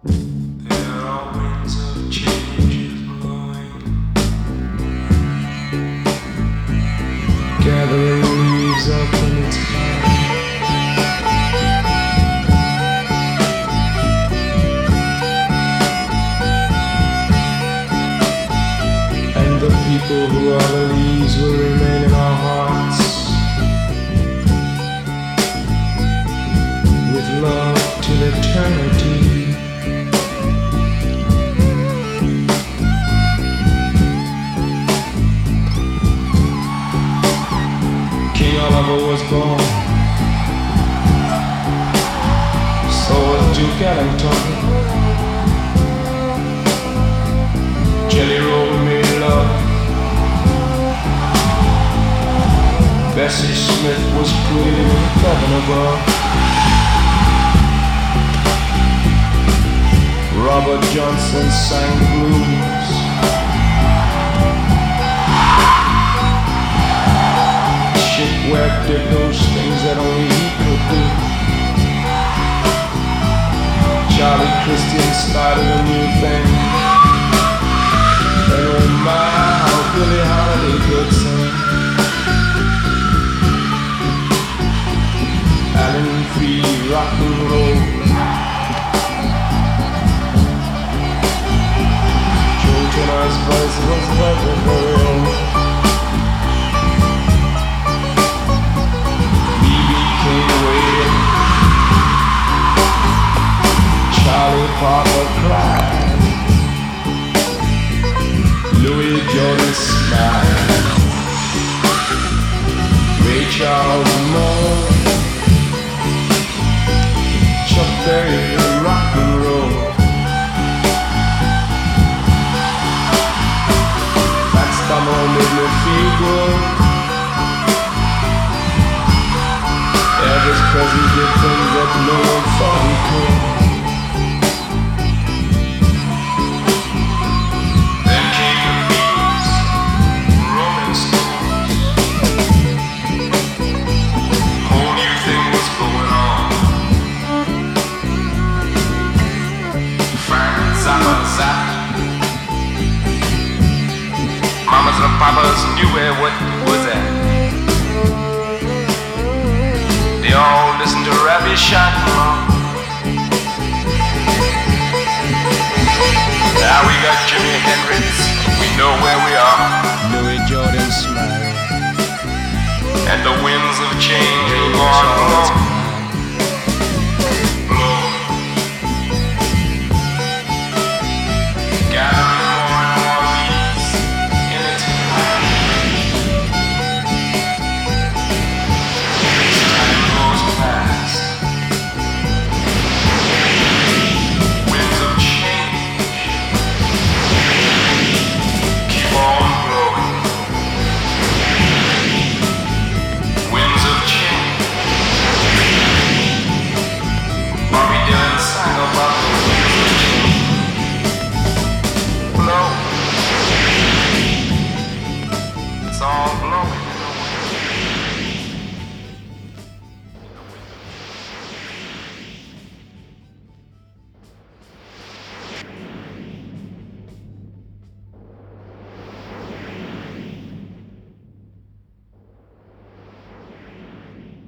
There are winds of change blowing, gathering leaves up in its path. And the people who are the leaves will remain in our hearts, with love till eternity. King Oliver was born, so was Duke Ellington. Jelly Roll made love. Bessie Smith was pretty in heaven above. Robert Johnson sang the blues. Shipwreck did those things that only he could do. Charlie Christian started a new thing. And oh my, how Billie Holiday could sing. Alan Free, rock and roll. Joe Turner's voice was everywhere. B.B. King waited. Charlie Parker cried. Louis Jordan smiled. Ray Charles moaned. Chuck Berry rock and roll. Fats Domino made me feel good. Elvis Presley did things that no one thought he could. Mamas and papas knew where what was at. They all listened to Ravi Shankar. Now we got Jimi Hendrix. We know where we are. Louis Jordan smiled. And the winds of change